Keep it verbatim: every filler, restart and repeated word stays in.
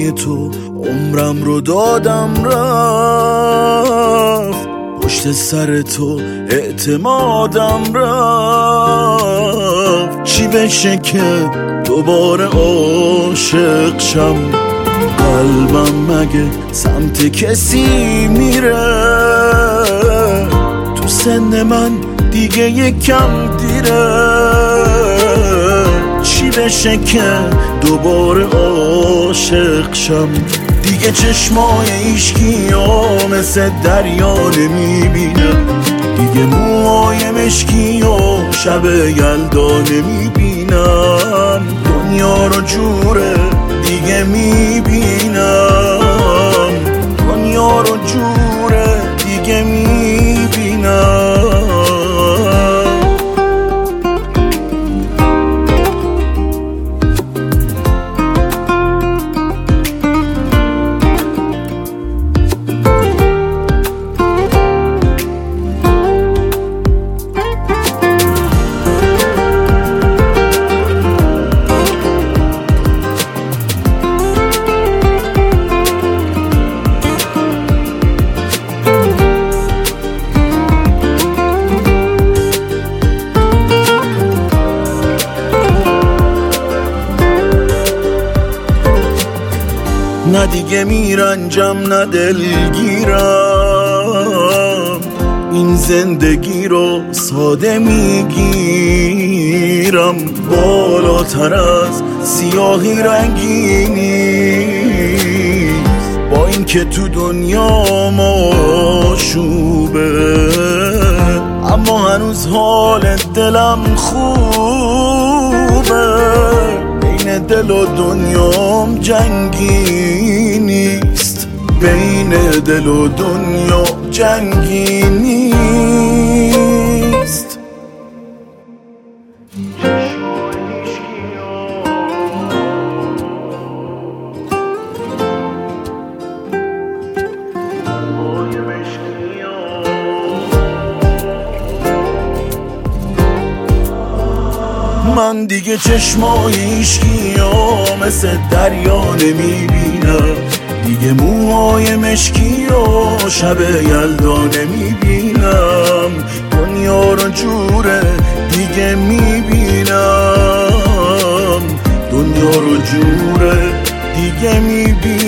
پای تو عمرم رو دادم رفت، پشت سر تو اعتمادم رفت. چی بشه که دوباره عاشق شم؟ قلبم مگه سمت کسی میره؟ تو سن من دیگه یکم دیره. چی بشه که دوباره عاشق شم؟ دیگه چشمای ایشکیا مثل دریا نمیبینم، دیگه موهای مشکی و شب یلدا نمیبینم. دنیا رو جوره دیگه میبینم، دنیا رو جوره دیگه میبینم. نه دیگه میرنجم نه دلگیرم، این زندگی رو ساده میگیرم. بالاتر از سیاهی رنگی نیست، با این که تو دنیا ماشوبه، اما هنوز حال دلم خوبه. بین دل و دنیام جنگی نیست، بین دل و دنیا جنگی نیست. من دیگه چشمای عشقیا مثل دریا نمیبینم، دیگه موهای مشکی و شب یلدا نمیبینم. دنیا رو جوره دیگه میبینم، دنیا رو جوره دیگه میبینم.